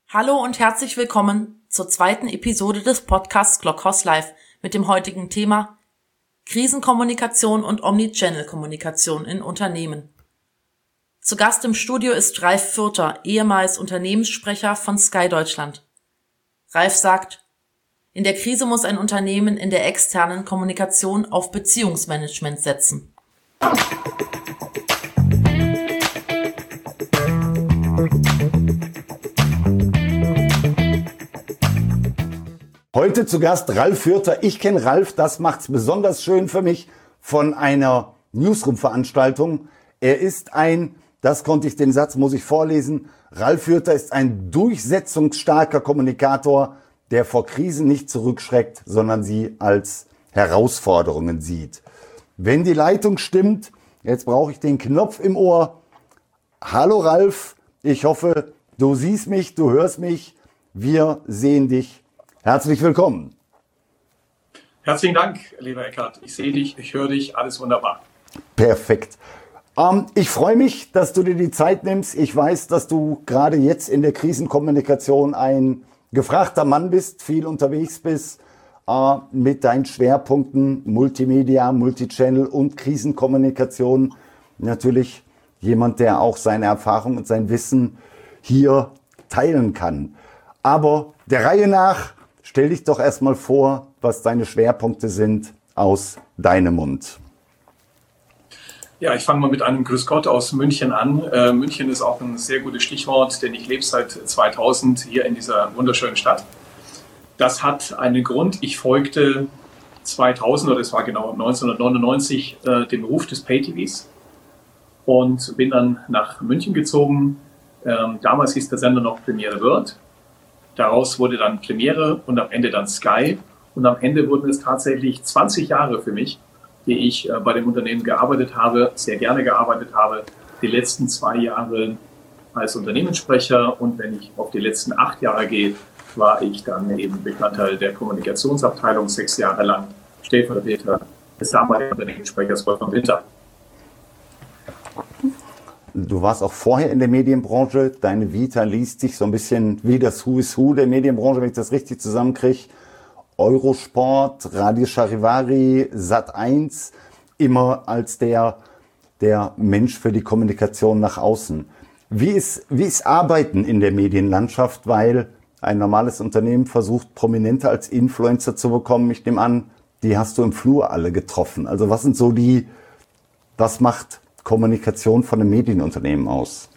Hallo und herzlich willkommen zur zweiten Episode des Podcasts Glockhaus Live mit dem heutigen Thema Krisenkommunikation und Omnichannel-Kommunikation in Unternehmen. Zu Gast im Studio ist Ralf Fürter, ehemals Unternehmenssprecher von Sky Deutschland. Ralf sagt, in der Krise muss ein Unternehmen in der externen Kommunikation auf Beziehungsmanagement setzen. Heute zu Gast Ralf Fürter. Ich kenne Ralf, das macht's besonders schön für mich, von einer Newsroom-Veranstaltung. Er ist den Satz muss ich vorlesen, Ralf Fürter ist ein durchsetzungsstarker Kommunikator, der vor Krisen nicht zurückschreckt, sondern sie als Herausforderungen sieht. Wenn die Leitung stimmt, jetzt brauche ich den Knopf im Ohr. Hallo Ralf, ich hoffe, du siehst mich, du hörst mich, wir sehen dich. Herzlich willkommen. Herzlichen Dank, lieber Eckhard. Ich sehe dich, ich höre dich, alles wunderbar. Perfekt. Ich freue mich, dass du dir die Zeit nimmst. Ich weiß, dass du gerade jetzt in der Krisenkommunikation ein gefragter Mann bist, viel unterwegs bist, mit deinen Schwerpunkten Multimedia, Multichannel und Krisenkommunikation. Natürlich jemand, der auch seine Erfahrung und sein Wissen hier teilen kann. Aber der Reihe nach, stell dich doch erstmal vor, was deine Schwerpunkte sind aus deinem Mund. Ja, ich fange mal mit einem Grüß Gott aus München an. München ist auch ein sehr gutes Stichwort, denn ich lebe seit 2000 hier in dieser wunderschönen Stadt. Das hat einen Grund. Ich folgte 2000, oder es war genau 1999, dem Ruf des Pay-TVs und bin dann nach München gezogen. Damals hieß der Sender noch Premiere World. Daraus wurde dann Premiere und am Ende dann Sky. Und am Ende wurden es tatsächlich 20 Jahre für mich, die ich bei dem Unternehmen gearbeitet habe, sehr gerne gearbeitet habe. Die letzten 2 Jahre als Unternehmenssprecher und wenn ich auf die letzten 8 Jahre gehe, war ich dann eben Bestandteil der Kommunikationsabteilung 6 Jahre lang, Stellvertreter des damaligen Unternehmenssprechers Wolfgang Winter. Du warst auch vorher in der Medienbranche. Deine Vita liest sich so ein bisschen wie das Who is Who der Medienbranche, wenn ich das richtig zusammenkriege. Eurosport, Radio Charivari, Sat.1, immer als der Mensch für die Kommunikation nach außen. Wie ist Arbeiten in der Medienlandschaft, weil ein normales Unternehmen versucht, Prominente als Influencer zu bekommen? Ich nehme an, die hast du im Flur alle getroffen. Also was macht Kommunikation von einem Medienunternehmen aus?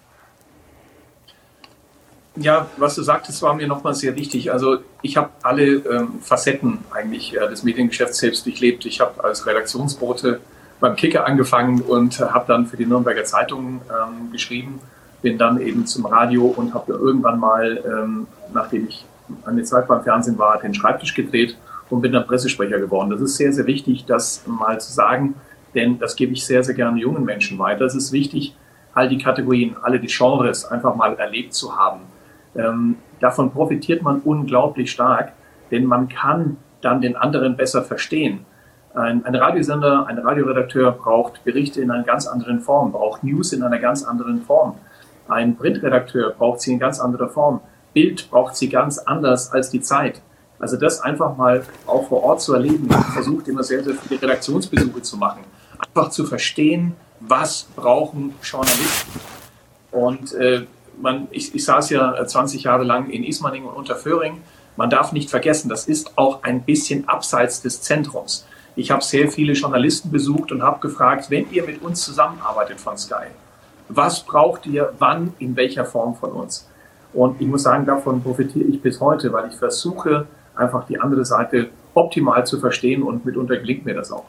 Ja, was du sagtest, war mir nochmal sehr wichtig. Also ich habe alle Facetten eigentlich des Mediengeschäfts selbst durchlebt. Ich habe als Redaktionsbote beim Kicker angefangen und habe dann für die Nürnberger Zeitung geschrieben, bin dann eben zum Radio und habe irgendwann mal, nachdem ich eine Zeit beim Fernsehen war, den Schreibtisch gedreht und bin dann Pressesprecher geworden. Das ist sehr, sehr wichtig, das mal zu sagen, denn das gebe ich sehr, sehr gerne jungen Menschen weiter. Es ist wichtig, all die Kategorien, alle die Genres einfach mal erlebt zu haben. Davon profitiert man unglaublich stark, denn man kann dann den anderen besser verstehen. Ein Radiosender, ein Radioredakteur braucht Berichte in einer ganz anderen Form, braucht News in einer ganz anderen Form. Ein Printredakteur braucht sie in ganz anderer Form. Bild braucht sie ganz anders als die Zeit. Also das einfach mal auch vor Ort zu erleben. Ich versuche immer sehr, sehr viele Redaktionsbesuche zu machen. Einfach zu verstehen, was brauchen Journalisten. Und ich saß ja 20 Jahre lang in Ismaning und Unterföhring. Man darf nicht vergessen, das ist auch ein bisschen abseits des Zentrums. Ich habe sehr viele Journalisten besucht und habe gefragt, wenn ihr mit uns zusammenarbeitet von Sky, was braucht ihr, wann, in welcher Form von uns? Und ich muss sagen, davon profitiere ich bis heute, weil ich versuche, einfach die andere Seite optimal zu verstehen und mitunter gelingt mir das auch.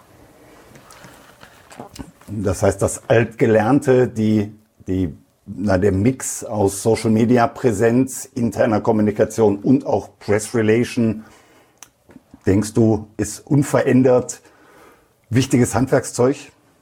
Das heißt, das Altgelernte, der Mix aus Social Media Präsenz, interner Kommunikation und auch Press Relation, denkst du, ist unverändert wichtiges Handwerkszeug?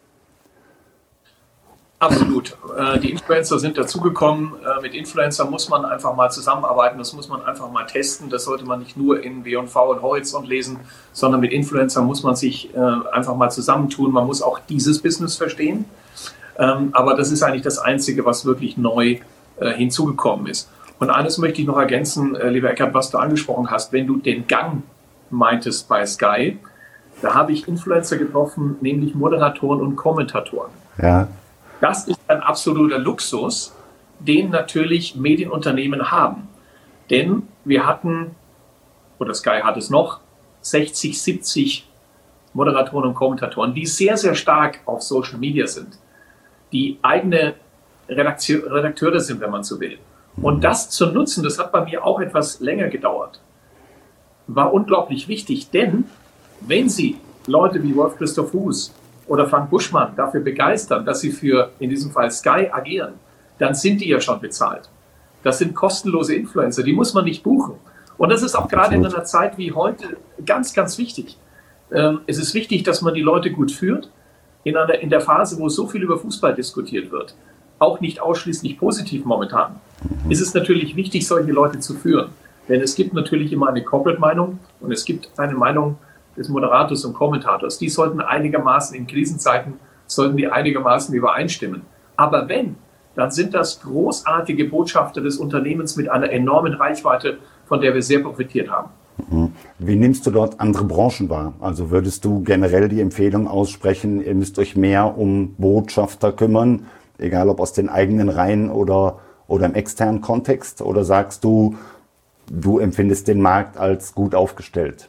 Absolut. Die Influencer sind dazugekommen. Mit Influencern muss man einfach mal zusammenarbeiten, das muss man einfach mal testen. Das sollte man nicht nur in W&V und Horizont lesen, sondern mit Influencern muss man sich einfach mal zusammentun. Man muss auch dieses Business verstehen. Aber das ist eigentlich das Einzige, was wirklich neu hinzugekommen ist. Und eines möchte ich noch ergänzen, lieber Eckart, was du angesprochen hast, wenn du den Gang meintest bei Sky, da habe ich Influencer getroffen, nämlich Moderatoren und Kommentatoren. Ja. Das ist ein absoluter Luxus, den natürlich Medienunternehmen haben. Denn wir hatten, oder Sky hat es noch, 60, 70 Moderatoren und Kommentatoren, die sehr, sehr stark auf Social Media sind, die eigene Redakteure sind, wenn man so will. Und das zu nutzen, das hat bei mir auch etwas länger gedauert, war unglaublich wichtig, denn wenn Sie Leute wie Wolf-Christoph Fuß oder Frank Buschmann dafür begeistern, dass sie für, in diesem Fall Sky, agieren, dann sind die ja schon bezahlt. Das sind kostenlose Influencer, die muss man nicht buchen. Und das ist auch gerade in einer Zeit wie heute ganz, ganz wichtig. Es ist wichtig, dass man die Leute gut führt, in der Phase, wo so viel über Fußball diskutiert wird. Auch nicht ausschließlich positiv momentan. Ist es natürlich wichtig, solche Leute zu führen. Denn es gibt natürlich immer eine Corporate-Meinung und es gibt eine Meinung des Moderators und Kommentators. Die sollten einigermaßen in Krisenzeiten, einigermaßen übereinstimmen. Aber wenn, dann sind das großartige Botschafter des Unternehmens mit einer enormen Reichweite, von der wir sehr profitiert haben. Wie nimmst du dort andere Branchen wahr? Also würdest du generell die Empfehlung aussprechen, ihr müsst euch mehr um Botschafter kümmern, egal ob aus den eigenen Reihen oder im externen Kontext? Oder sagst du, du empfindest den Markt als gut aufgestellt?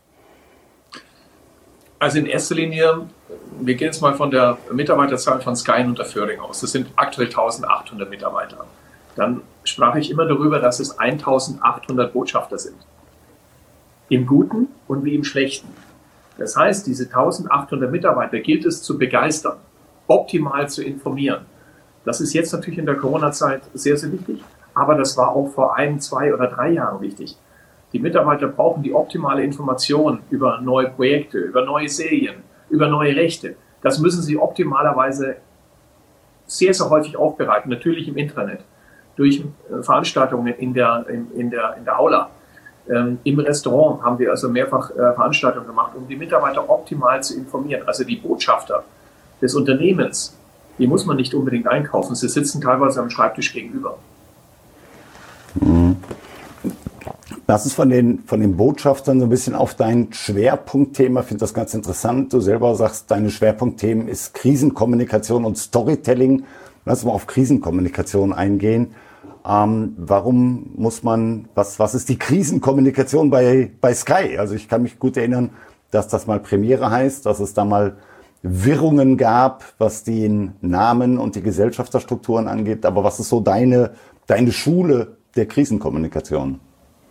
Also in erster Linie, wir gehen jetzt mal von der Mitarbeiterzahl von Sky und Unterföhring aus. Das sind aktuell 1800 Mitarbeiter. Dann sprach ich immer darüber, dass es 1800 Botschafter sind. Im Guten und wie im Schlechten. Das heißt, diese 1800 Mitarbeiter gilt es zu begeistern, optimal zu informieren. Das ist jetzt natürlich in der Corona-Zeit sehr, sehr wichtig, aber das war auch vor 1, 2 oder 3 Jahren wichtig. Die Mitarbeiter brauchen die optimale Information über neue Projekte, über neue Serien, über neue Rechte. Das müssen sie optimalerweise sehr, sehr häufig aufbereiten, natürlich im Intranet, durch Veranstaltungen in der Aula. Im Restaurant haben wir also mehrfach Veranstaltungen gemacht, um die Mitarbeiter optimal zu informieren. Also die Botschafter des Unternehmens, die muss man nicht unbedingt einkaufen. Sie sitzen teilweise am Schreibtisch gegenüber. Lass uns von den Botschaftern so ein bisschen auf dein Schwerpunktthema. Ich finde das ganz interessant. Du selber sagst, deine Schwerpunktthemen ist Krisenkommunikation und Storytelling. Lass uns mal auf Krisenkommunikation eingehen. Warum muss man, was ist die Krisenkommunikation bei Sky? Also ich kann mich gut erinnern, dass das mal Premiere heißt, dass es da mal Wirrungen gab, was den Namen und die Gesellschafterstrukturen angeht. Aber was ist so deine Schule der Krisenkommunikation?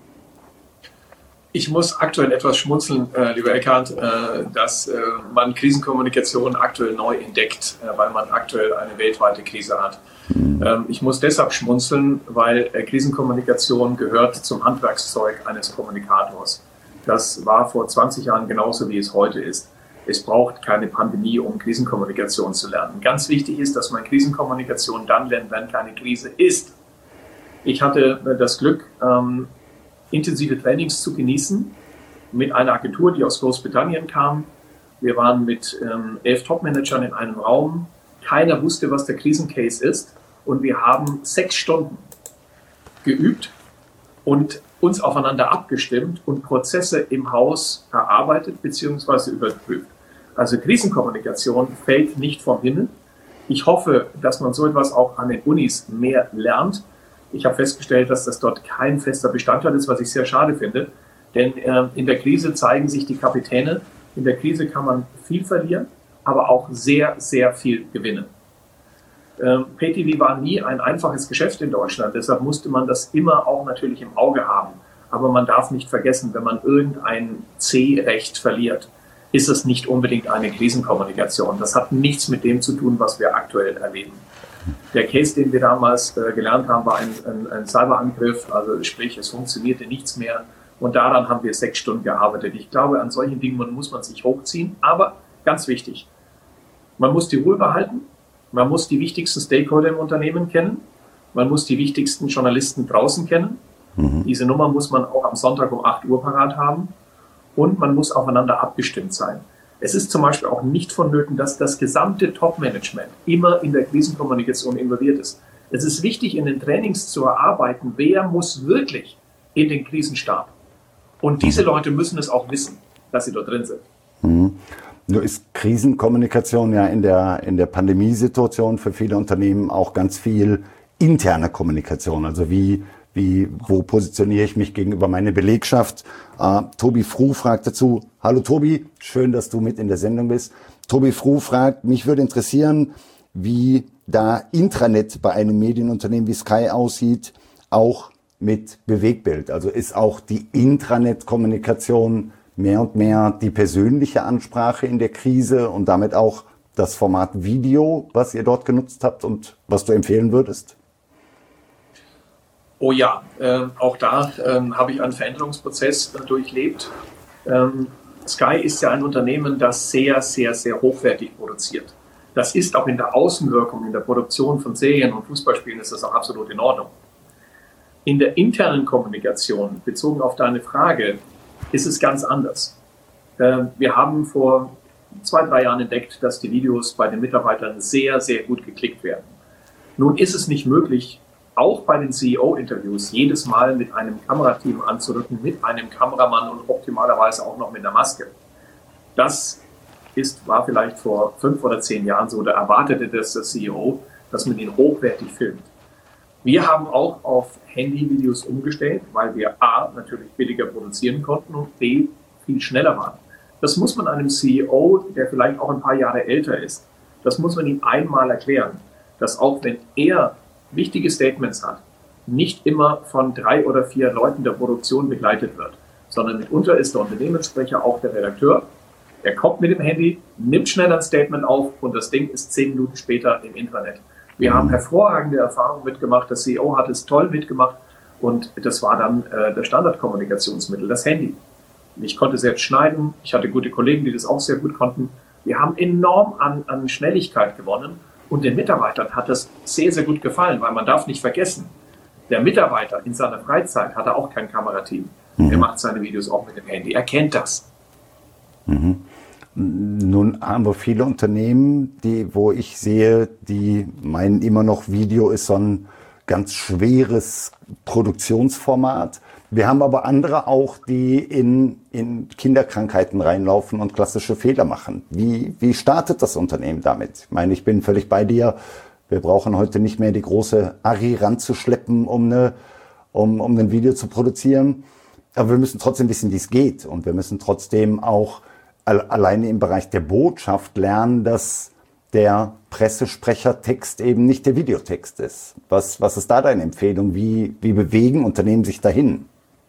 Ich muss aktuell etwas schmunzeln, lieber Eckart, dass man Krisenkommunikation aktuell neu entdeckt, weil man aktuell eine weltweite Krise hat. Ich muss deshalb schmunzeln, weil Krisenkommunikation gehört zum Handwerkszeug eines Kommunikators. Das war vor 20 Jahren genauso, wie es heute ist. Es braucht keine Pandemie, um Krisenkommunikation zu lernen. Ganz wichtig ist, dass man Krisenkommunikation dann lernt, wenn keine Krise ist. Ich hatte das Glück, intensive Trainings zu genießen mit einer Agentur, die aus Großbritannien kam. Wir waren mit 11 Top-Managern in einem Raum. Keiner wusste, was der Krisencase ist. Und wir haben 6 Stunden geübt und uns aufeinander abgestimmt und Prozesse im Haus erarbeitet bzw. überprüft. Also Krisenkommunikation fällt nicht vom Himmel. Ich hoffe, dass man so etwas auch an den Unis mehr lernt. Ich habe festgestellt, dass das dort kein fester Bestandteil ist, was ich sehr schade finde. Denn in der Krise zeigen sich die Kapitäne. In der Krise kann man viel verlieren, aber auch sehr, sehr viel gewinnen. Pay-TV war nie ein einfaches Geschäft in Deutschland. Deshalb musste man das immer auch natürlich im Auge haben. Aber man darf nicht vergessen, wenn man irgendein C-Recht verliert, ist es nicht unbedingt eine Krisenkommunikation. Das hat nichts mit dem zu tun, was wir aktuell erleben. Der Case, den wir damals gelernt haben, war ein Cyberangriff, also sprich, es funktionierte nichts mehr und daran haben wir 6 Stunden gearbeitet. Ich glaube, an solchen Dingen muss man sich hochziehen, aber ganz wichtig, man muss die Ruhe behalten, man muss die wichtigsten Stakeholder im Unternehmen kennen, man muss die wichtigsten Journalisten draußen kennen, diese Nummer muss man auch am Sonntag um 8 Uhr parat haben und man muss aufeinander abgestimmt sein. Es ist zum Beispiel auch nicht vonnöten, dass das gesamte Top-Management immer in der Krisenkommunikation involviert ist. Es ist wichtig, in den Trainings zu erarbeiten, wer muss wirklich in den Krisenstab. Und diese Leute müssen es auch wissen, dass sie dort drin sind. Nur ist Krisenkommunikation ja in der Pandemiesituation für viele Unternehmen auch ganz viel interne Kommunikation. Also wo positioniere ich mich gegenüber meiner Belegschaft? Tobi Fruh fragt dazu, hallo Tobi, schön, dass du mit in der Sendung bist. Tobi Fruh fragt, mich würde interessieren, wie da Intranet bei einem Medienunternehmen wie Sky aussieht, auch mit Bewegtbild. Also ist auch die Intranet-Kommunikation mehr und mehr die persönliche Ansprache in der Krise und damit auch das Format Video, was ihr dort genutzt habt und was du empfehlen würdest? Oh ja, auch da habe ich einen Veränderungsprozess durchlebt. Sky ist ja ein Unternehmen, das sehr, sehr, sehr hochwertig produziert. Das ist auch in der Außenwirkung, in der Produktion von Serien und Fußballspielen ist das auch absolut in Ordnung. In der internen Kommunikation, bezogen auf deine Frage, ist es ganz anders. Wir haben vor 2-3 Jahren entdeckt, dass die Videos bei den Mitarbeitern sehr, sehr gut geklickt werden. Nun ist es nicht möglich, auch bei den CEO-Interviews jedes Mal mit einem Kamerateam anzurücken, mit einem Kameramann und optimalerweise auch noch mit einer Maske. Das war vielleicht vor 5 oder 10 Jahren so, da erwartete das der CEO, dass man ihn hochwertig filmt. Wir haben auch auf Handyvideos umgestellt, weil wir A, natürlich billiger produzieren konnten und B, viel schneller waren. Das muss man einem CEO, der vielleicht auch ein paar Jahre älter ist, das muss man ihm einmal erklären, dass auch wenn er wichtige Statements hat, nicht immer von 3 oder 4 Leuten der Produktion begleitet wird, sondern mitunter ist der Unternehmenssprecher auch der Redakteur. Er kommt mit dem Handy, nimmt schnell ein Statement auf und das Ding ist 10 Minuten später im Intranet. Wir haben hervorragende Erfahrungen mitgemacht, der CEO hat es toll mitgemacht und das war dann das Standardkommunikationsmittel, das Handy. Ich konnte selbst schneiden, ich hatte gute Kollegen, die das auch sehr gut konnten. Wir haben enorm an Schnelligkeit gewonnen und den Mitarbeitern hat das sehr, sehr gut gefallen, weil man darf nicht vergessen, der Mitarbeiter in seiner Freizeit hat er auch kein Kamerateam. Er macht seine Videos auch mit dem Handy, er kennt das. Nun haben wir viele Unternehmen, wo ich sehe, die meinen immer noch, Video ist so ein ganz schweres Produktionsformat. Wir haben aber andere auch, die in Kinderkrankheiten reinlaufen und klassische Fehler machen. Wie startet das Unternehmen damit? Ich meine, ich bin völlig bei dir. Wir brauchen heute nicht mehr die große Arri ranzuschleppen, um ein Video zu produzieren. Aber wir müssen trotzdem wissen, wie es geht. Und wir müssen trotzdem auch alleine im Bereich der Botschaft lernen, dass der Pressesprechertext eben nicht der Videotext ist. Was ist da deine Empfehlung? Wie bewegen Unternehmen sich dahin?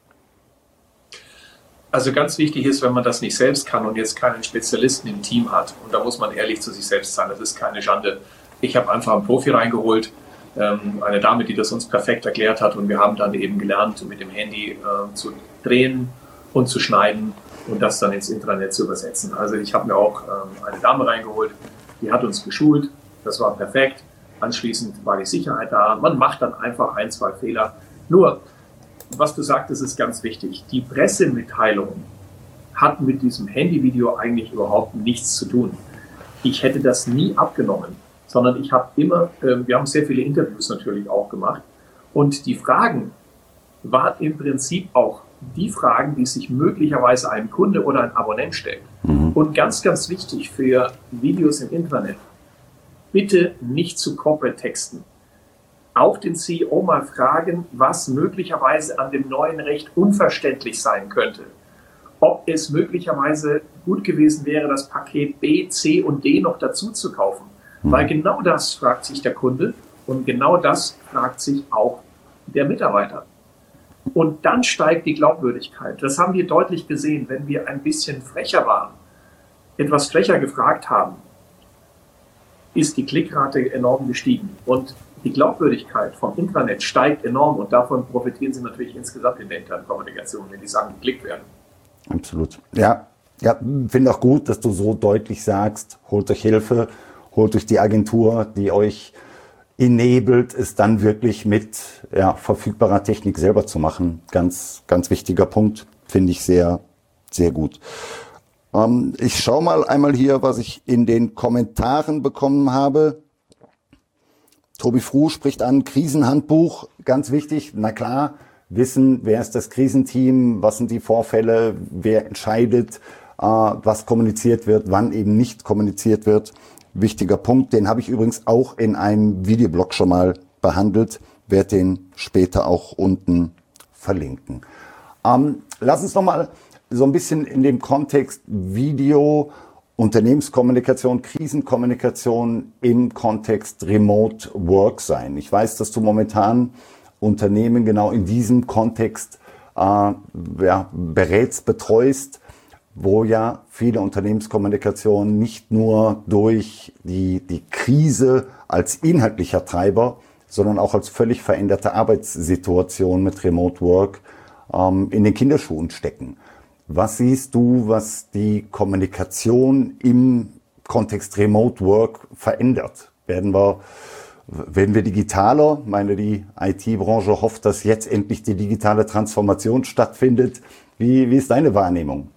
Also ganz wichtig ist, wenn man das nicht selbst kann und jetzt keinen Spezialisten im Team hat, und da muss man ehrlich zu sich selbst sein, das ist keine Schande. Ich habe einfach einen Profi reingeholt, eine Dame, die das uns perfekt erklärt hat und wir haben dann eben gelernt, mit dem Handy zu drehen und zu schneiden und das dann ins Intranet zu übersetzen. Also ich habe mir auch eine Dame reingeholt, die hat uns geschult, das war perfekt. Anschließend war die Sicherheit da. Man macht dann einfach 1, 2 Fehler. Nur, was du sagtest, ist ganz wichtig. Die Pressemitteilung hat mit diesem Handyvideo eigentlich überhaupt nichts zu tun. Ich hätte das nie abgenommen, sondern ich habe immer, wir haben sehr viele Interviews natürlich auch gemacht und die Fragen waren im Prinzip auch die Fragen, die sich möglicherweise ein Kunde oder ein Abonnent stellt. Und ganz, ganz wichtig für Videos im Internet, bitte nicht zu Corporate texten. Auch den CEO mal fragen, was möglicherweise an dem neuen Recht unverständlich sein könnte. Ob es möglicherweise gut gewesen wäre, das Paket B, C und D noch dazu zu kaufen. Weil genau das fragt sich der Kunde und genau das fragt sich auch der Mitarbeiter. Und dann steigt die Glaubwürdigkeit. Das haben wir deutlich gesehen, wenn wir ein bisschen frecher waren, etwas frecher gefragt haben, ist die Klickrate enorm gestiegen. Und die Glaubwürdigkeit vom Intranet steigt enorm und davon profitieren sie natürlich insgesamt in der internen Kommunikation, wenn die Sachen geklickt werden. Absolut. Ja, finde auch gut, dass du so deutlich sagst, holt euch Hilfe, holt euch die Agentur, die euch enabled, es dann wirklich mit verfügbarer Technik selber zu machen. Ganz, ganz wichtiger Punkt, finde ich sehr, sehr gut. Ich schaue mal einmal hier, was ich in den Kommentaren bekommen habe. Tobi Fruh spricht an, Krisenhandbuch, ganz wichtig. Na klar, wissen, wer ist das Krisenteam, was sind die Vorfälle, wer entscheidet, was kommuniziert wird, wann eben nicht kommuniziert wird. Wichtiger Punkt, den habe ich übrigens auch in einem Videoblog schon mal behandelt, werde den später auch unten verlinken. Lass uns nochmal so ein bisschen in dem Kontext Video, Unternehmenskommunikation, Krisenkommunikation im Kontext Remote Work sein. Ich weiß, dass du momentan Unternehmen genau in diesem Kontext berätst, betreust, wo ja viele Unternehmenskommunikation nicht nur durch die Krise als inhaltlicher Treiber, sondern auch als völlig veränderte Arbeitssituation mit Remote Work in den Kinderschuhen stecken. Was siehst du, was die Kommunikation im Kontext Remote Work verändert? Werden wir digitaler? Ich meine, die IT-Branche hofft, dass jetzt endlich die digitale Transformation stattfindet. Wie ist deine Wahrnehmung?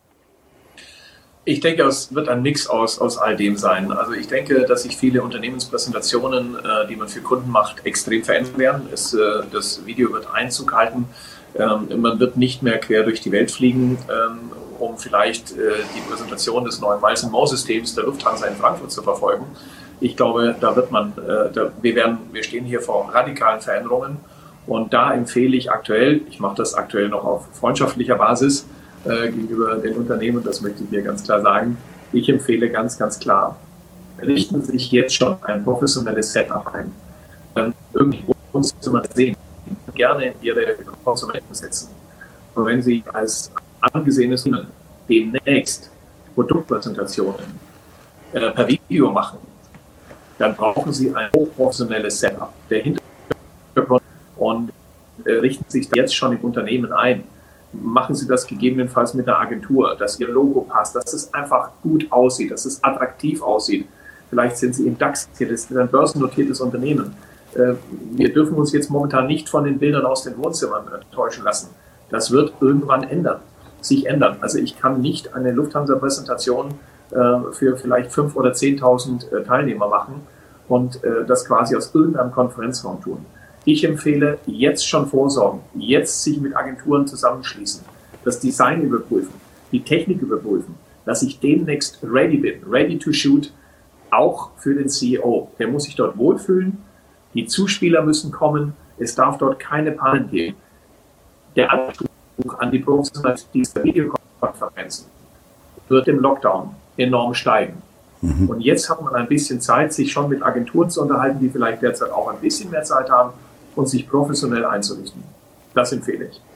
Ich denke, es wird ein Mix aus all dem sein. Also ich denke, dass sich viele Unternehmenspräsentationen, die man für Kunden macht, extrem verändern werden. Das Video wird Einzug halten. Man wird nicht mehr quer durch die Welt fliegen, um vielleicht die Präsentation des neuen Miles & More Systems der Lufthansa in Frankfurt zu verfolgen. Ich glaube, wir stehen hier vor radikalen Veränderungen und da empfehle ich aktuell, ich mache das aktuell noch auf freundschaftlicher Basis gegenüber den Unternehmen, das möchte ich hier ganz klar sagen, ich empfehle ganz, ganz klar, richten Sie sich jetzt schon ein professionelles Setup ein. Irgendwie muss man sehen, gerne Ihre Konsumenten setzen. Und wenn Sie als angesehenes Unternehmen demnächst Produktpräsentationen per Video machen, dann brauchen Sie ein hochprofessionelles Setup. Der Hintergrund und richten sich jetzt schon im Unternehmen ein. Machen Sie das gegebenenfalls mit einer Agentur, dass Ihr Logo passt, dass es einfach gut aussieht, dass es attraktiv aussieht. Vielleicht sind Sie im DAX, das ist ein börsennotiertes Unternehmen. Wir dürfen uns jetzt momentan nicht von den Bildern aus den Wohnzimmern täuschen lassen. Das wird irgendwann sich ändern. Also ich kann nicht eine Lufthansa-Präsentation für vielleicht 5.000 oder 10.000 Teilnehmer machen und das quasi aus irgendeinem Konferenzraum tun. Ich empfehle, jetzt schon vorsorgen, jetzt sich mit Agenturen zusammenschließen, das Design überprüfen, die Technik überprüfen, dass ich demnächst ready bin, ready to shoot, auch für den CEO. Der muss sich dort wohlfühlen, die Zuspieler müssen kommen, es darf dort keine Pannen geben. Der Anspruch an die Professionalität dieser Videokonferenzen wird im Lockdown enorm steigen. Und jetzt hat man ein bisschen Zeit, sich schon mit Agenturen zu unterhalten, die vielleicht derzeit auch ein bisschen mehr Zeit haben und sich professionell einzurichten. Das empfehle ich.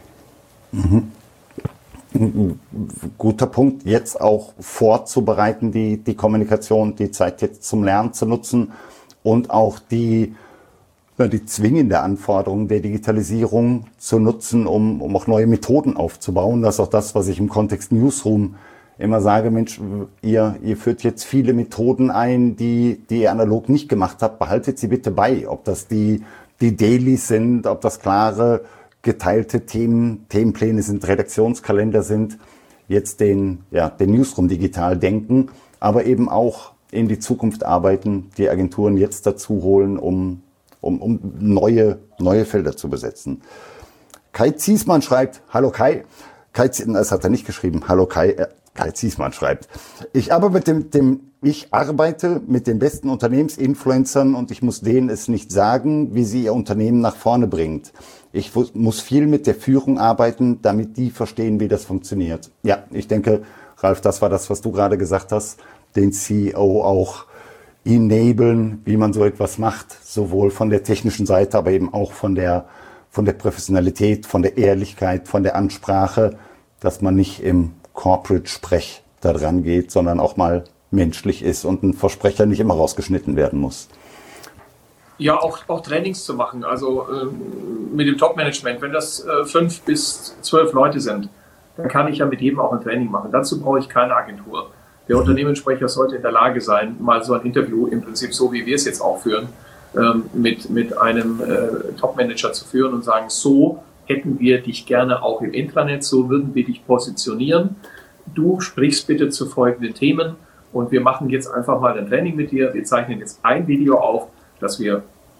Guter Punkt, jetzt auch vorzubereiten, die Kommunikation, die Zeit jetzt zum Lernen zu nutzen und auch die zwingende Anforderung der Digitalisierung zu nutzen, um auch neue Methoden aufzubauen. Das ist auch das, was ich im Kontext Newsroom immer sage, Mensch, ihr führt jetzt viele Methoden ein, die ihr analog nicht gemacht habt, behaltet sie bitte bei. Ob das die Dailies sind, ob das klare, geteilte Themenpläne sind, Redaktionskalender sind, jetzt den Newsroom digital denken, aber eben auch in die Zukunft arbeiten, die Agenturen jetzt dazu holen, um neue Felder zu besetzen. Kai Ziesmann schreibt, hallo Kai, das hat er nicht geschrieben, hallo Kai, Kai Ziesmann schreibt, ich arbeite mit den besten Unternehmensinfluencern und ich muss denen es nicht sagen, wie sie ihr Unternehmen nach vorne bringt. Ich muss viel mit der Führung arbeiten, damit die verstehen, wie das funktioniert. Ja, ich denke, Ralf, das war das, was du gerade gesagt hast, den CEO auch enablen, wie man so etwas macht, sowohl von der technischen Seite, aber eben auch von der Professionalität, von der Ehrlichkeit, von der Ansprache, dass man nicht im Corporate-Sprech da dran geht, sondern auch mal menschlich ist und ein Versprecher nicht immer rausgeschnitten werden muss. Ja, auch Trainings zu machen, also mit dem Top-Management, wenn das 5 bis 12 Leute sind, dann kann ich ja mit jedem auch ein Training machen. Dazu brauche ich keine Agentur. Der Unternehmenssprecher sollte in der Lage sein, mal so ein Interview im Prinzip so, wie wir es jetzt auch führen, mit einem Top-Manager zu führen und sagen, so hätten wir dich gerne auch im Intranet, so würden wir dich positionieren. Du sprichst bitte zu folgenden Themen und wir machen jetzt einfach mal ein Training mit dir. Wir zeichnen jetzt ein Video auf, das wir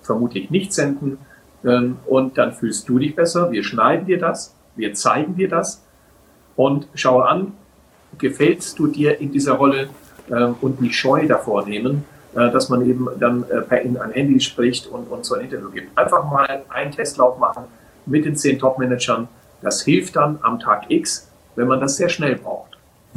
vermutlich nicht senden. Und dann fühlst du dich besser. Wir schneiden dir das, wir zeigen dir das und schau an, gefällst du dir in dieser Rolle und nicht Scheu davor nehmen, dass man eben dann in ein Handy spricht und so ein Interview gibt. Einfach mal einen Testlauf machen mit den 10 Top-Managern. Das hilft dann am Tag X, wenn man das sehr schnell braucht.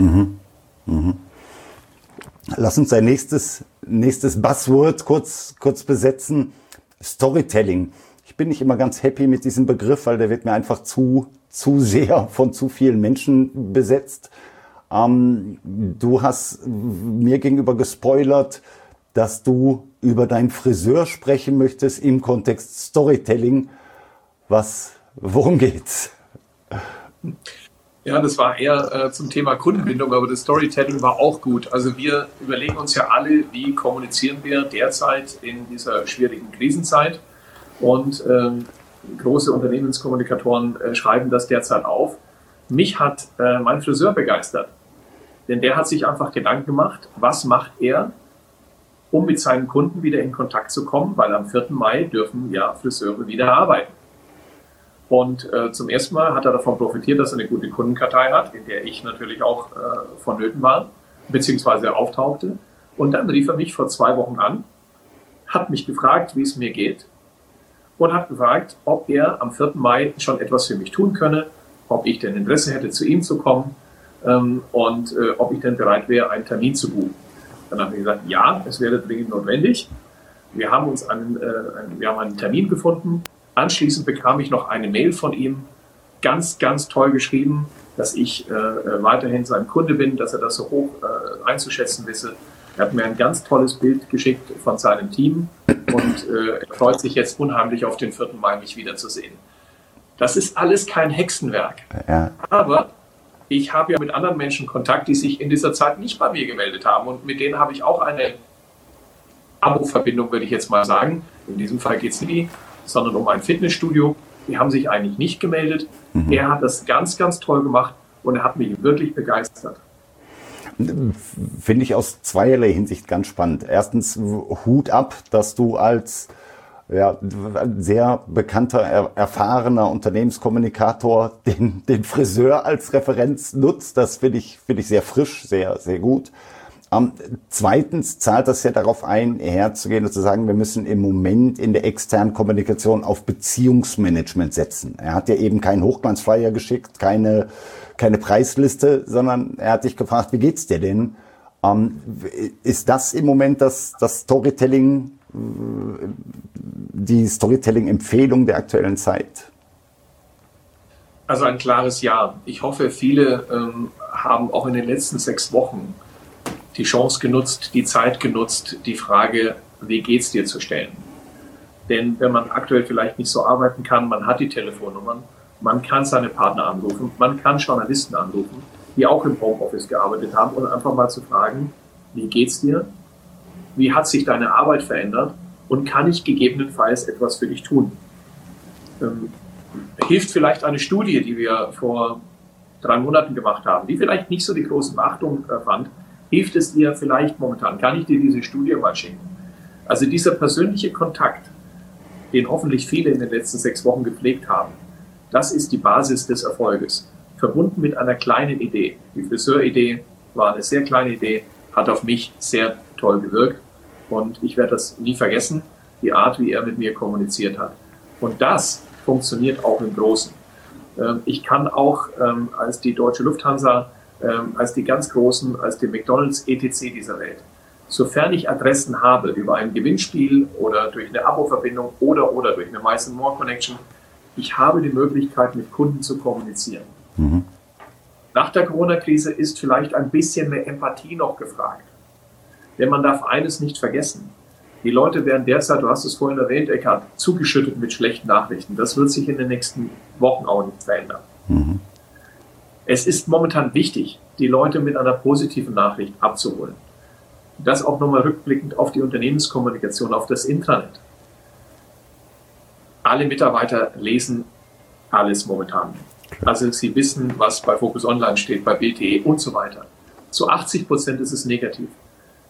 Lass uns dein nächstes Buzzword kurz besetzen. Storytelling. Ich bin nicht immer ganz happy mit diesem Begriff, weil der wird mir einfach zu sehr von zu vielen Menschen besetzt. Du hast mir gegenüber gespoilert, dass du über deinen Friseur sprechen möchtest im Kontext Storytelling. Worum geht's? Ja, das war eher zum Thema Kundenbindung, aber das Storytelling war auch gut. Also wir überlegen uns ja alle, wie kommunizieren wir derzeit in dieser schwierigen Krisenzeit. Und große Unternehmenskommunikatoren schreiben das derzeit auf. Mich hat mein Friseur begeistert, denn der hat sich einfach Gedanken gemacht, was macht er, um mit seinen Kunden wieder in Kontakt zu kommen, weil am 4. Mai dürfen ja Friseure wieder arbeiten. Und zum ersten Mal hat er davon profitiert, dass er eine gute Kundenkartei hat, in der ich natürlich auch vonnöten war, beziehungsweise auftauchte. Und dann rief er mich vor 2 Wochen an, hat mich gefragt, wie es mir geht und hat gefragt, ob er am 4. Mai schon etwas für mich tun könne, ob ich denn Interesse hätte, zu ihm zu kommen und ob ich denn bereit wäre, einen Termin zu buchen. Dann haben wir gesagt, ja, es wäre dringend notwendig. Wir haben uns einen Termin gefunden. Anschließend bekam ich noch eine Mail von ihm, ganz, ganz toll geschrieben, dass ich weiterhin sein Kunde bin, dass er das so hoch einzuschätzen wisse. Er hat mir ein ganz tolles Bild geschickt von seinem Team und er freut sich jetzt unheimlich auf den 4. Mai, mich wiederzusehen. Das ist alles kein Hexenwerk. Ja. Aber ich habe ja mit anderen Menschen Kontakt, die sich in dieser Zeit nicht bei mir gemeldet haben. Und mit denen habe ich auch eine Abo-Verbindung, würde ich jetzt mal sagen. In diesem Fall geht es nicht, sondern um ein Fitnessstudio. Die haben sich eigentlich nicht gemeldet. Er hat das ganz, ganz toll gemacht und er hat mich wirklich begeistert. Finde ich aus zweierlei Hinsicht ganz spannend. Erstens, Hut ab, dass du als sehr bekannter, erfahrener Unternehmenskommunikator den Friseur als Referenz nutzt. Das finde ich sehr frisch, sehr, sehr gut. Zweitens zahlt das ja darauf ein, herzugehen und zu sagen, wir müssen im Moment in der externen Kommunikation auf Beziehungsmanagement setzen. Er hat ja eben keinen Hochglanzflyer geschickt, keine Preisliste, sondern er hat dich gefragt, wie geht's dir denn? Ist das im Moment das Storytelling, die Storytelling-Empfehlung der aktuellen Zeit? Also ein klares Ja. Ich hoffe, viele haben auch in den letzten 6 Wochen die Chance genutzt, die Zeit genutzt, die Frage, wie geht's dir, zu stellen. Denn wenn man aktuell vielleicht nicht so arbeiten kann, man hat die Telefonnummern, man kann seine Partner anrufen, man kann Journalisten anrufen, die auch im Homeoffice gearbeitet haben, und einfach mal zu fragen, wie geht's dir? Wie hat sich deine Arbeit verändert? Und kann ich gegebenenfalls etwas für dich tun? Hilft vielleicht eine Studie, die wir vor 3 Monaten gemacht haben, die vielleicht nicht so die große Beachtung fand, hilft es dir vielleicht momentan? Kann ich dir diese Studie mal schicken? Also dieser persönliche Kontakt, den hoffentlich viele in den letzten 6 Wochen gepflegt haben, das ist die Basis des Erfolges. Verbunden mit einer kleinen Idee. Die Friseuridee war eine sehr kleine Idee, hat auf mich sehr toll gewirkt. Und ich werde das nie vergessen, die Art, wie er mit mir kommuniziert hat. Und das funktioniert auch im Großen. Ich kann auch als die Deutsche Lufthansa, als die ganz Großen, als die McDonald's etc. dieser Welt, sofern ich Adressen habe über ein Gewinnspiel oder durch eine Abo-Verbindung oder durch eine Mice & More Connection, ich habe die Möglichkeit, mit Kunden zu kommunizieren. Nach der Corona-Krise ist vielleicht ein bisschen mehr Empathie noch gefragt. Denn man darf eines nicht vergessen. Die Leute werden derzeit, du hast es vorhin erwähnt, Eckhard, zugeschüttet mit schlechten Nachrichten. Das wird sich in den nächsten Wochen auch nicht verändern. Es ist momentan wichtig, die Leute mit einer positiven Nachricht abzuholen. Das auch nochmal rückblickend auf die Unternehmenskommunikation, auf das Intranet. Alle Mitarbeiter lesen alles momentan. Also sie wissen, was bei Focus Online steht, bei Bild.de und so weiter. Zu 80% ist es negativ.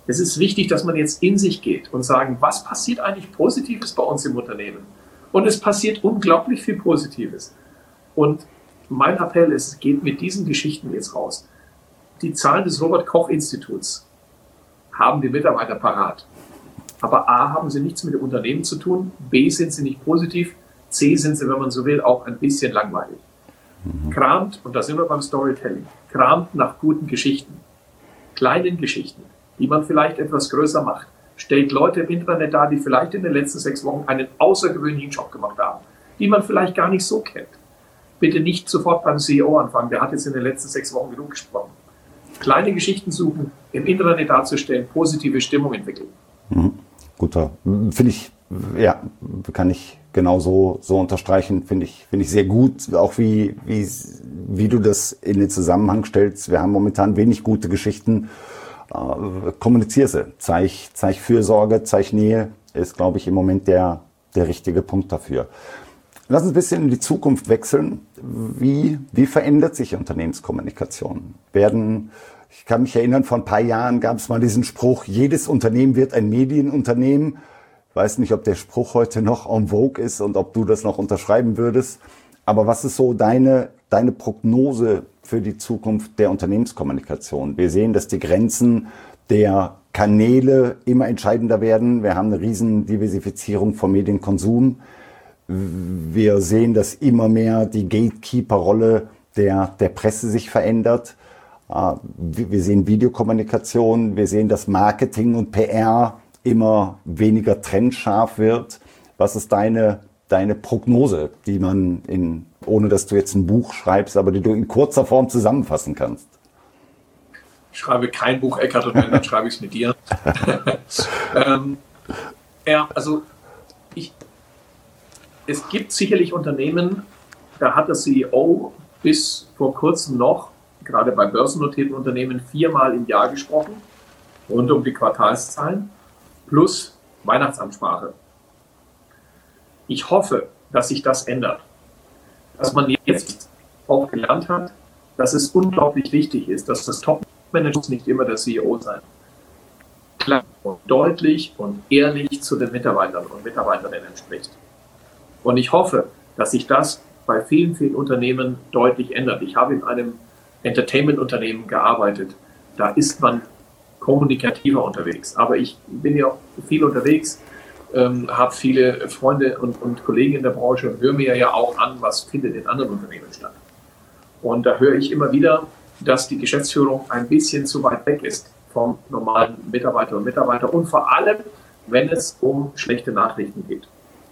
Es ist wichtig, dass man jetzt in sich geht und sagen, was passiert eigentlich Positives bei uns im Unternehmen? Und es passiert unglaublich viel Positives. Und mein Appell ist, geht mit diesen Geschichten jetzt raus. Die Zahlen des Robert-Koch-Instituts haben die Mitarbeiter parat. Aber A, haben sie nichts mit dem Unternehmen zu tun, B, sind sie nicht positiv, C, sind sie, wenn man so will, auch ein bisschen langweilig. Kramt, und da sind wir beim Storytelling, kramt nach guten Geschichten, kleinen Geschichten, die man vielleicht etwas größer macht. Stellt Leute im Internet dar, die vielleicht in den letzten 6 Wochen einen außergewöhnlichen Job gemacht haben, die man vielleicht gar nicht so kennt. Bitte nicht sofort beim CEO anfangen, der hat jetzt in den letzten 6 Wochen genug gesprochen. Kleine Geschichten suchen, im Internet darzustellen, positive Stimmung entwickeln. Guter, finde ich, ja, kann ich genauso so unterstreichen, finde ich sehr gut, auch wie du das in den Zusammenhang stellst. Wir haben momentan wenig gute Geschichten. Kommunizier sie, zeig Fürsorge, zeig Nähe, ist, glaube ich, im Moment der richtige Punkt dafür. Lass uns ein bisschen in die Zukunft wechseln. Wie verändert sich Unternehmenskommunikation? Ich kann mich erinnern, vor ein paar Jahren gab es mal diesen Spruch, jedes Unternehmen wird ein Medienunternehmen. Ich weiß nicht, ob der Spruch heute noch en vogue ist und ob du das noch unterschreiben würdest. Aber was ist so deine Prognose für die Zukunft der Unternehmenskommunikation? Wir sehen, dass die Grenzen der Kanäle immer entscheidender werden. Wir haben eine riesen Diversifizierung vom Medienkonsum. Wir sehen, dass immer mehr die Gatekeeper-Rolle der Presse sich verändert. Wir sehen Videokommunikation, wir sehen, dass Marketing und PR immer weniger trennscharf wird. Was ist deine Prognose, die man ohne dass du jetzt ein Buch schreibst, aber die du in kurzer Form zusammenfassen kannst? Ich schreibe kein Buch, Eckhart, und dann schreibe ich es mit dir. Es gibt sicherlich Unternehmen, da hat der CEO bis vor kurzem noch, gerade bei börsennotierten Unternehmen, 4-mal im Jahr gesprochen, rund um die Quartalszahlen, plus Weihnachtsansprache. Ich hoffe, dass sich das ändert. Dass man jetzt auch gelernt hat, dass es unglaublich wichtig ist, dass das Top-Manager nicht immer der CEO sein. Klar und deutlich und ehrlich zu den Mitarbeitern und Mitarbeiterinnen entspricht. Und ich hoffe, dass sich das bei vielen, vielen Unternehmen deutlich ändert. Ich habe in einem Entertainment-Unternehmen gearbeitet. Da ist man kommunikativer unterwegs. Aber ich bin ja viel unterwegs, habe viele Freunde und Kollegen in der Branche und höre mir ja auch an, was findet in anderen Unternehmen statt. Und da höre ich immer wieder, dass die Geschäftsführung ein bisschen zu weit weg ist vom normalen Mitarbeiter und Mitarbeiter und vor allem, wenn es um schlechte Nachrichten geht.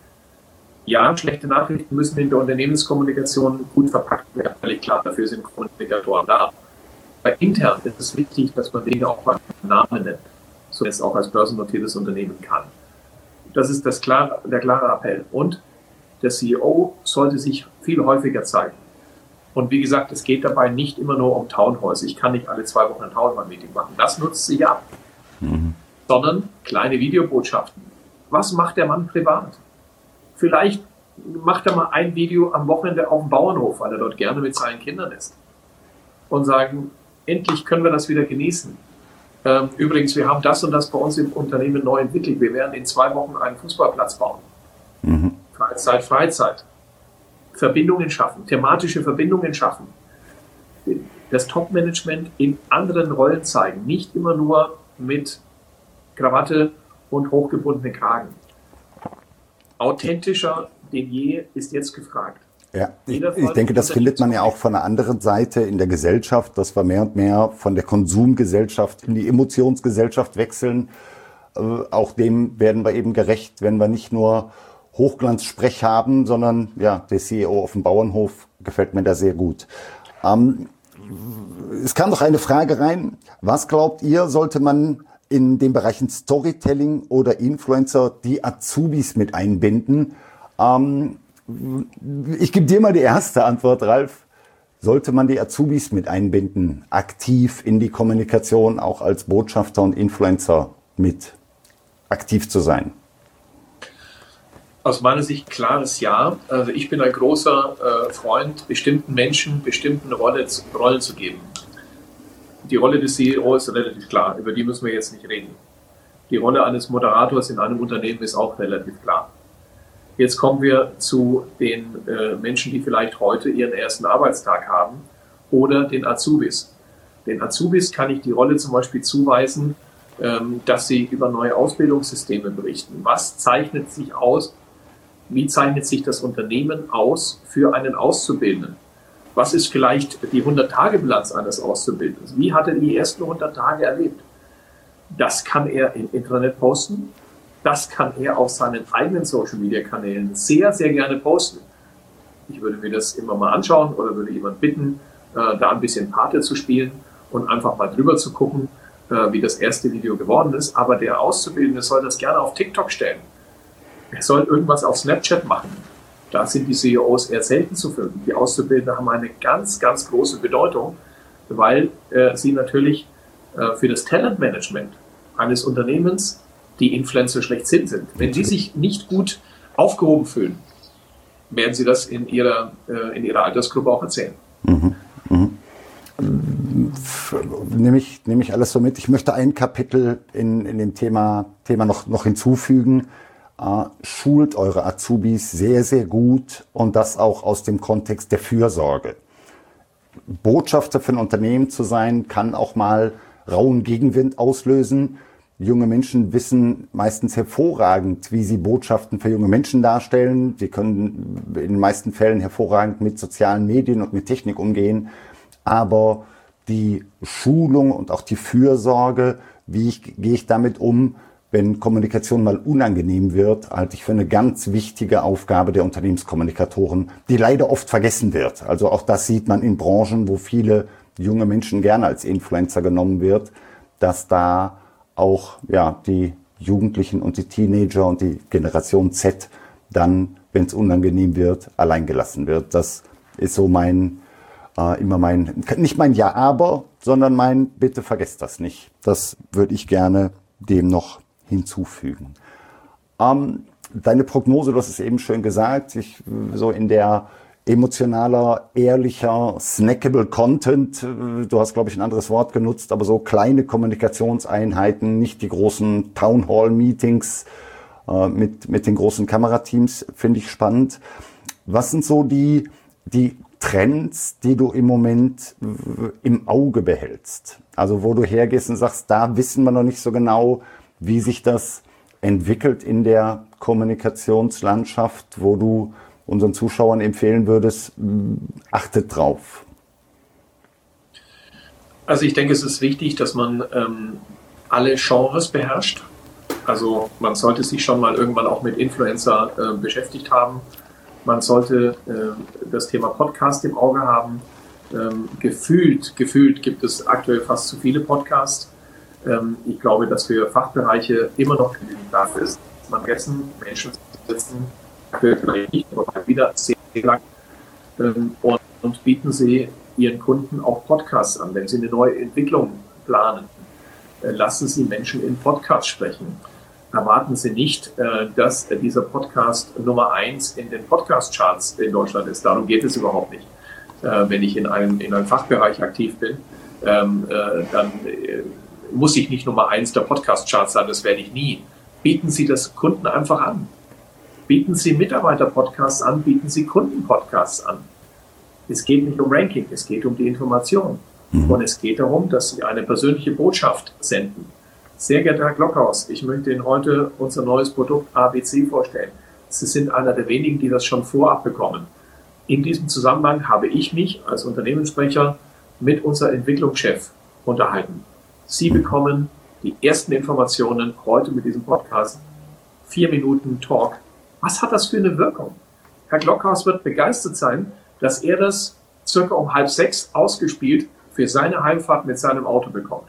Ja, schlechte Nachrichten müssen in der Unternehmenskommunikation gut verpackt werden, völlig klar, dafür sind Kommunikatoren da. Bei intern ist es wichtig, dass man Dinge auch beim Namen nennt, so dass es auch als börsennotiertes Unternehmen kann. Das ist der klare Appell. Und der CEO sollte sich viel häufiger zeigen. Und wie gesagt, es geht dabei nicht immer nur um Townhalls. Ich kann nicht alle 2 Wochen ein Townhall-Meeting machen. Das nutzt sich ab. Sondern kleine Videobotschaften. Was macht der Mann privat? Vielleicht macht er mal ein Video am Wochenende auf dem Bauernhof, weil er dort gerne mit seinen Kindern ist. Und sagen, endlich können wir das wieder genießen. Übrigens, wir haben das und das bei uns im Unternehmen neu entwickelt. Wir werden in 2 Wochen einen Fußballplatz bauen. Freizeit. Verbindungen schaffen, thematische Verbindungen schaffen. Das Top-Management in anderen Rollen zeigen. Nicht immer nur mit Krawatte und hochgebundenen Kragen. Authentischer denn je ist jetzt gefragt. Ja, ich denke, das findet man ja auch von der anderen Seite in der Gesellschaft, dass wir mehr und mehr von der Konsumgesellschaft in die Emotionsgesellschaft wechseln. Auch dem werden wir eben gerecht, wenn wir nicht nur Hochglanzsprech haben, sondern ja, der CEO auf dem Bauernhof gefällt mir da sehr gut. Es kam noch eine Frage rein. Was glaubt ihr, sollte man in den Bereichen Storytelling oder Influencer die Azubis mit einbinden? Ich gebe dir mal die erste Antwort, Ralf. Sollte man die Azubis mit einbinden, aktiv in die Kommunikation, auch als Botschafter und Influencer mit aktiv zu sein? Aus meiner Sicht klares Ja. Also ich bin ein großer Freund, bestimmten Menschen bestimmten Rollen zu geben. Die Rolle des CEO ist relativ klar, über die müssen wir jetzt nicht reden. Die Rolle eines Moderators in einem Unternehmen ist auch relativ klar. Jetzt kommen wir zu den Menschen, die vielleicht heute ihren ersten Arbeitstag haben oder den Azubis. Den Azubis kann ich die Rolle zum Beispiel zuweisen, dass sie über neue Ausbildungssysteme berichten. Was zeichnet sich aus? Wie zeichnet sich das Unternehmen aus für einen Auszubildenden? Was ist vielleicht die 100-Tage-Bilanz eines Auszubildenden? Wie hat er die ersten 100 Tage erlebt? Das kann er im Internet posten. Das kann er auf seinen eigenen Social-Media-Kanälen sehr, sehr gerne posten. Ich würde mir das immer mal anschauen oder würde jemand bitten, da ein bisschen Pate zu spielen und einfach mal drüber zu gucken, wie das erste Video geworden ist. Aber der Auszubildende soll das gerne auf TikTok stellen. Er soll irgendwas auf Snapchat machen. Da sind die CEOs eher selten zu finden. Die Auszubildenden haben eine ganz, ganz große Bedeutung, weil sie natürlich für das Talentmanagement eines Unternehmens die Influencer schlechthin sind. Wenn die sich nicht gut aufgehoben fühlen, werden sie das in ihrer Altersgruppe auch erzählen. Nehme ich alles so mit. Ich möchte ein Kapitel in dem Thema noch hinzufügen. Schult eure Azubis sehr, sehr gut und das auch aus dem Kontext der Fürsorge. Botschafter für ein Unternehmen zu sein, kann auch mal rauen Gegenwind auslösen. Junge Menschen wissen meistens hervorragend, wie sie Botschaften für junge Menschen darstellen. Sie können in den meisten Fällen hervorragend mit sozialen Medien und mit Technik umgehen. Aber die Schulung und auch die Fürsorge, gehe ich damit um, wenn Kommunikation mal unangenehm wird, halte ich für eine ganz wichtige Aufgabe der Unternehmenskommunikatoren, die leider oft vergessen wird. Also auch das sieht man in Branchen, wo viele junge Menschen gerne als Influencer genommen wird, dass da auch die Jugendlichen und die Teenager und die Generation Z dann, wenn es unangenehm wird, alleingelassen wird. Das ist so nicht mein Ja, aber, sondern mein Bitte vergesst das nicht. Das würde ich gerne dem noch hinzufügen. Deine Prognose, du hast es eben schön gesagt, so in der emotionaler, ehrlicher, snackable Content, du hast, glaube ich, ein anderes Wort genutzt, aber so kleine Kommunikationseinheiten, nicht die großen Townhall-Meetings mit den großen Kamerateams, finde ich spannend. Was sind so die Trends, die du im Moment im Auge behältst? Also wo du hergehst und sagst, da wissen wir noch nicht so genau, wie sich das entwickelt in der Kommunikationslandschaft, wo du unseren Zuschauern empfehlen würdest, achtet drauf? Also ich denke, es ist wichtig, dass man alle Genres beherrscht. Also man sollte sich schon mal irgendwann auch mit Influencer beschäftigt haben. Man sollte das Thema Podcast im Auge haben. Gefühlt gibt es aktuell fast zu viele Podcasts. Ich glaube, dass für Fachbereiche immer noch genügend Bedarf ist. Man vergessen, Menschen sitzen vielleicht nicht, aber wieder sehr lang und bieten sie ihren Kunden auch Podcasts an. Wenn sie eine neue Entwicklung planen, lassen sie Menschen in Podcasts sprechen. Erwarten Sie nicht, dass dieser Podcast Nummer 1 in den Podcast-Charts in Deutschland ist. Darum geht es überhaupt nicht. Wenn ich in einem Fachbereich aktiv bin, dann muss ich nicht Nummer 1 der Podcast-Charts sein, das werde ich nie. Bieten Sie das Kunden einfach an. Bieten Sie Mitarbeiter-Podcasts an, bieten Sie Kunden-Podcasts an. Es geht nicht um Ranking, es geht um die Information. Und es geht darum, dass Sie eine persönliche Botschaft senden. Sehr geehrter Herr Glockhaus, ich möchte Ihnen heute unser neues Produkt ABC vorstellen. Sie sind einer der wenigen, die das schon vorab bekommen. In diesem Zusammenhang habe ich mich als Unternehmenssprecher mit unserem Entwicklungschef unterhalten. Sie bekommen die ersten Informationen heute mit diesem Podcast. 4 Minuten Talk. Was hat das für eine Wirkung? Herr Glockhaus wird begeistert sein, dass er das circa um 5:30 ausgespielt für seine Heimfahrt mit seinem Auto bekommt.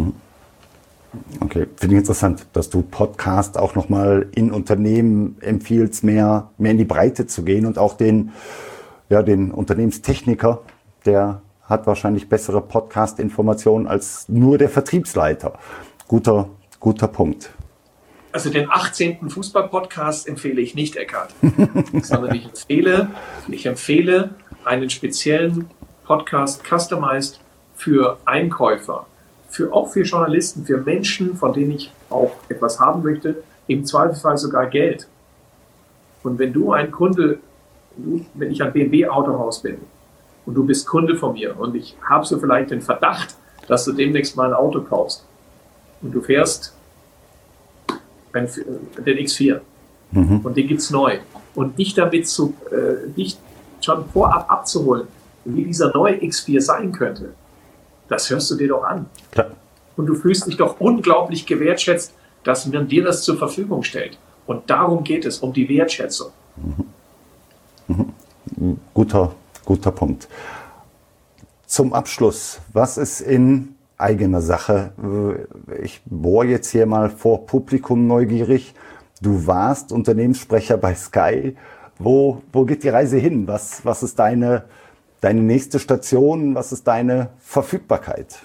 Okay, finde ich interessant, dass du Podcast auch nochmal in Unternehmen empfiehlst, mehr in die Breite zu gehen und auch den Unternehmenstechniker, der hat wahrscheinlich bessere Podcast-Informationen als nur der Vertriebsleiter. Guter Punkt. Also den 18. Fußball-Podcast empfehle ich nicht, Eckhard, sondern ich empfehle einen speziellen Podcast customized für Einkäufer, auch für Journalisten, für Menschen, von denen ich auch etwas haben möchte, im Zweifelsfall sogar Geld. Und wenn du ein Kunde, wenn ich ein BMW-Autohaus bin und du bist Kunde von mir und ich habe so vielleicht den Verdacht, dass du demnächst mal ein Auto kaufst und du fährst den X4 und den gibt's neu und dich damit dich schon vorab abzuholen, wie dieser neue X4 sein könnte, das hörst du dir doch an. Klar. Und du fühlst dich doch unglaublich gewertschätzt, dass man dir das zur Verfügung stellt. Und darum geht es, um die Wertschätzung. Guter Punkt. Zum Abschluss, was ist in eigener Sache? Ich bohre jetzt hier mal vor Publikum neugierig. Du warst Unternehmenssprecher bei Sky. Wo geht die Reise hin? Was ist deine nächste Station? Was ist deine Verfügbarkeit?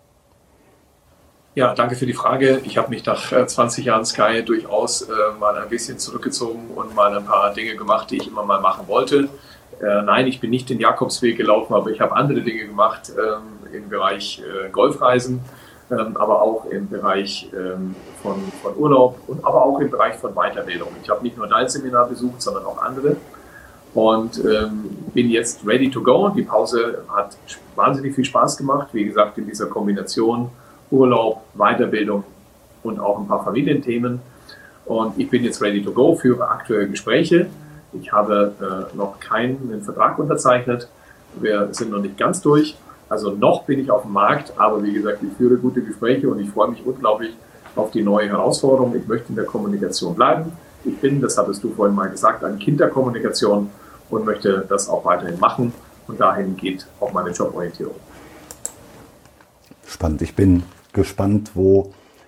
Ja, danke für die Frage. Ich habe mich nach 20 Jahren Sky durchaus mal ein bisschen zurückgezogen und mal ein paar Dinge gemacht, die ich immer mal machen wollte. Nein, ich bin nicht den Jakobsweg gelaufen, aber ich habe andere Dinge gemacht im Bereich Golfreisen, aber auch im Bereich von Urlaub und aber auch im Bereich von Weiterbildung. Ich habe nicht nur dein Seminar besucht, sondern auch andere und bin jetzt ready to go. Die Pause hat wahnsinnig viel Spaß gemacht, wie gesagt, in dieser Kombination Urlaub, Weiterbildung und auch ein paar Familienthemen. Und ich bin jetzt ready to go, führe aktuelle Gespräche. Ich habe noch keinen Vertrag unterzeichnet. Wir sind noch nicht ganz durch. Also noch bin ich auf dem Markt, aber wie gesagt, ich führe gute Gespräche und ich freue mich unglaublich auf die neue Herausforderung. Ich möchte in der Kommunikation bleiben. Ich bin, das hattest du vorhin mal gesagt, ein Kind der Kommunikation und möchte das auch weiterhin machen. Und dahin geht auch meine Joborientierung. Spannend. Ich bin gespannt, wo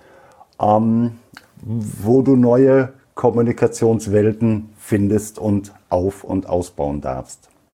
du neue Kommunikationswelten findest und auf- und ausbauen darfst.